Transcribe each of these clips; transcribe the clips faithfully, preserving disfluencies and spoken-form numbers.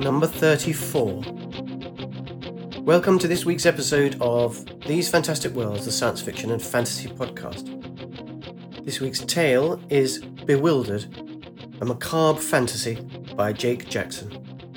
number thirty-four. Welcome to this week's episode of These Fantastic Worlds, the science fiction and fantasy podcast. This week's tale is Bewildered, a macabre fantasy by Jake Jackson.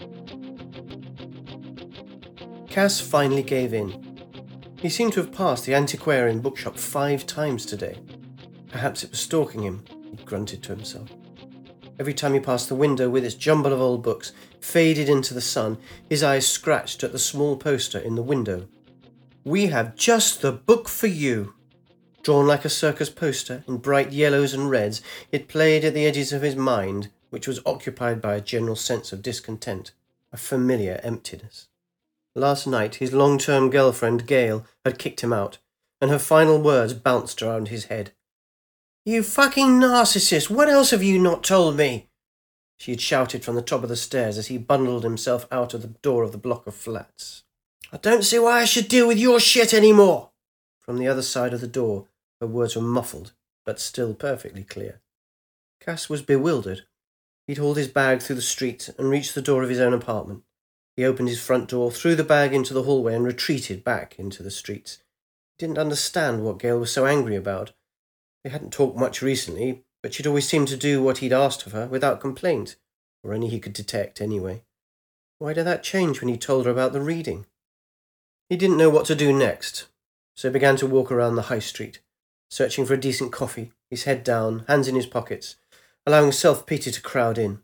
Cass finally gave in. He seemed to have passed the antiquarian bookshop five times today. Perhaps it was stalking him, he grunted to himself. Every time he passed the window with its jumble of old books, faded into the sun, his eyes scratched at the small poster in the window. "We have just the book for you." Drawn like a circus poster in bright yellows and reds, it played at the edges of his mind, which was occupied by a general sense of discontent, a familiar emptiness. Last night his long-term girlfriend, Gail, had kicked him out, and her final words bounced around his head. "You fucking narcissist, what else have you not told me?" she had shouted from the top of the stairs as he bundled himself out of the door of the block of flats. "I don't see why I should deal with your shit anymore." From the other side of the door, her words were muffled, but still perfectly clear. Cass was bewildered. He'd hauled his bag through the street and reached the door of his own apartment. He opened his front door, threw the bag into the hallway and retreated back into the streets. He didn't understand what Gail was so angry about. They hadn't talked much recently, but she'd always seemed to do what he'd asked of her without complaint, or any he could detect anyway. Why did that change when he told her about the reading? He didn't know what to do next, so began to walk around the high street, searching for a decent coffee, his head down, hands in his pockets, allowing self-pity to crowd in.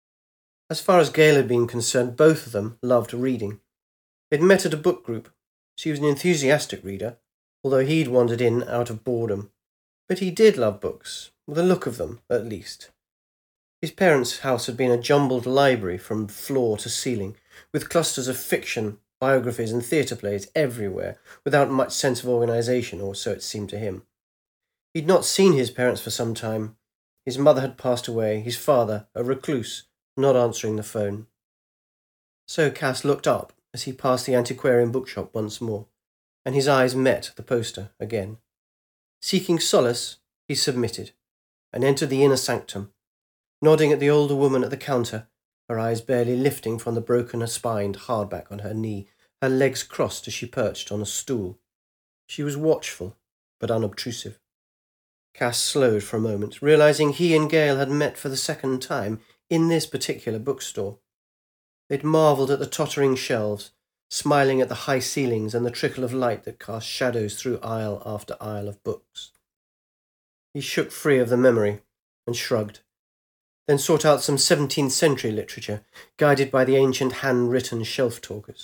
As far as Gail had been concerned, both of them loved reading. They'd met at a book group. She was an enthusiastic reader, although he'd wandered in out of boredom. But he did love books, the look of them, at least. His parents' house had been a jumbled library from floor to ceiling, with clusters of fiction, biographies and theatre plays everywhere, without much sense of organisation, or so it seemed to him. He'd not seen his parents for some time. His mother had passed away, his father, a recluse, not answering the phone. So Cass looked up as he passed the antiquarian bookshop once more, and his eyes met the poster again. Seeking solace, he submitted, and entered the inner sanctum, nodding at the older woman at the counter, her eyes barely lifting from the broken-spined hardback on her knee, her legs crossed as she perched on a stool. She was watchful, but unobtrusive. Cass slowed for a moment, realizing he and Gail had met for the second time in this particular bookstore. They'd marvelled at the tottering shelves, smiling at the high ceilings and the trickle of light that cast shadows through aisle after aisle of books. He shook free of the memory and shrugged, then sought out some seventeenth century literature, guided by the ancient hand-written shelf-talkers.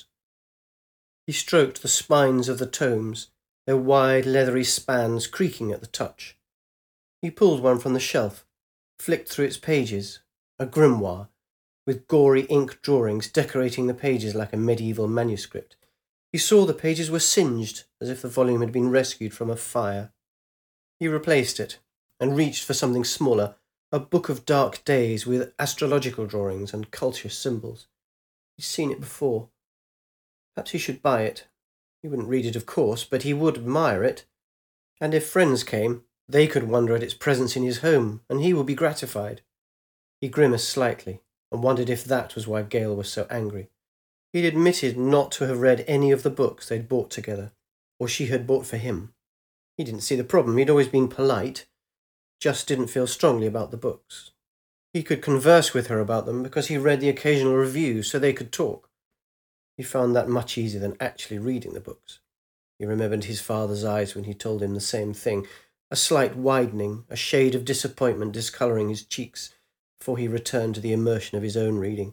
He stroked the spines of the tomes, their wide leathery spans creaking at the touch. He pulled one from the shelf, flicked through its pages, a grimoire, with gory ink drawings decorating the pages like a medieval manuscript. He saw the pages were singed, as if the volume had been rescued from a fire. He replaced it, and reached for something smaller, a book of dark days with astrological drawings and cultish symbols. He'd seen it before. Perhaps he should buy it. He wouldn't read it, of course, but he would admire it. And if friends came, they could wonder at its presence in his home, and he would be gratified. He grimaced slightly, and wondered if that was why Gail was so angry. He'd admitted not to have read any of the books they'd bought together, or she had bought for him. He didn't see the problem. He'd always been polite, just didn't feel strongly about the books. He could converse with her about them because he read the occasional reviews so they could talk. He found that much easier than actually reading the books. He remembered his father's eyes when he told him the same thing, a slight widening, a shade of disappointment discolouring his cheeks, before he returned to the immersion of his own reading.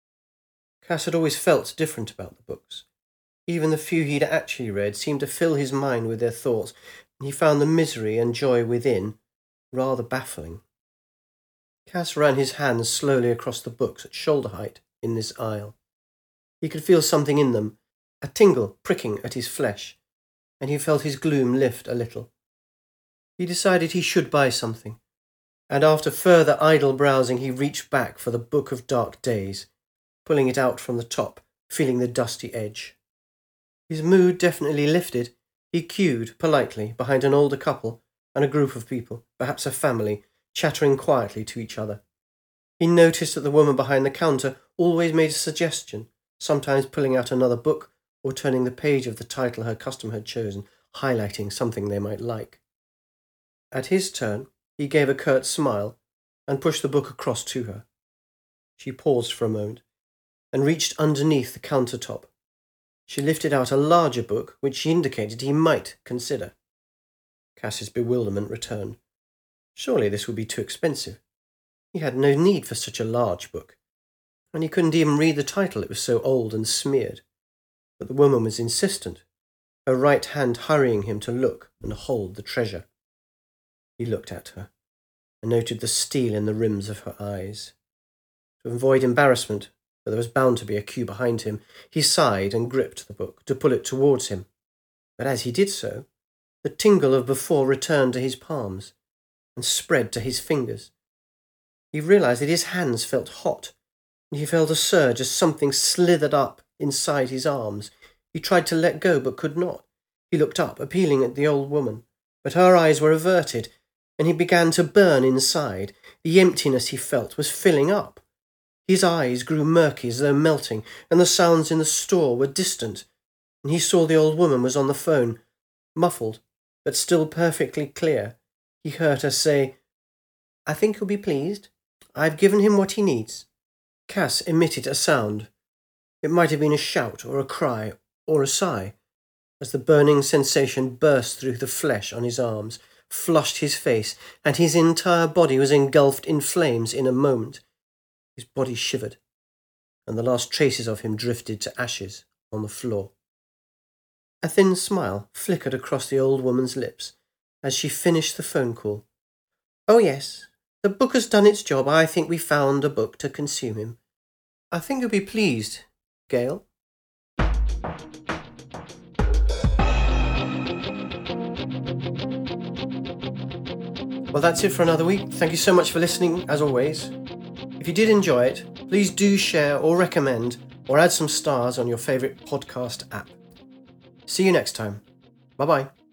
Cass had always felt different about the books. Even the few he'd actually read seemed to fill his mind with their thoughts, and he found the misery and joy within rather baffling. Cass ran his hands slowly across the books at shoulder height in this aisle. He could feel something in them, a tingle pricking at his flesh, and he felt his gloom lift a little. He decided he should buy something, and after further idle browsing he reached back for the Book of Dark Days, pulling it out from the top, feeling the dusty edge. His mood definitely lifted. He queued politely behind an older couple and a group of people, perhaps a family, chattering quietly to each other. He noticed that the woman behind the counter always made a suggestion, sometimes pulling out another book or turning the page of the title her customer had chosen, highlighting something they might like. At his turn, he gave a curt smile and pushed the book across to her. She paused for a moment and reached underneath the countertop. She lifted out a larger book, which she indicated he might consider. Cass's bewilderment returned. Surely this would be too expensive. He had no need for such a large book, and he couldn't even read the title, it was so old and smeared. But the woman was insistent, her right hand hurrying him to look and hold the treasure. He looked at her and noted the steel in the rims of her eyes. To avoid embarrassment, for there was bound to be a queue behind him, he sighed and gripped the book to pull it towards him. But as he did so, the tingle of before returned to his palms and spread to his fingers. He realized that his hands felt hot, and he felt a surge as something slithered up inside his arms. He tried to let go, but could not. He looked up, appealing at the old woman, but her eyes were averted, and he began to burn inside. The emptiness he felt was filling up. His eyes grew murky as though melting, and the sounds in the store were distant, and he saw the old woman was on the phone, muffled, but still perfectly clear. He heard her say, "I think he'll be pleased. I've given him what he needs." Cass emitted a sound. It might have been a shout or a cry or a sigh, as the burning sensation burst through the flesh on his arms, flushed his face, and his entire body was engulfed in flames in a moment. His body shivered, and the last traces of him drifted to ashes on the floor. A thin smile flickered across the old woman's lips as she finished the phone call. "Oh yes, the book has done its job. I think we found a book to consume him. I think you'll be pleased, Gail." Well, that's it for another week. Thank you so much for listening, as always. If you did enjoy it, please do share or recommend or add some stars on your favourite podcast app. See you next time. Bye-bye.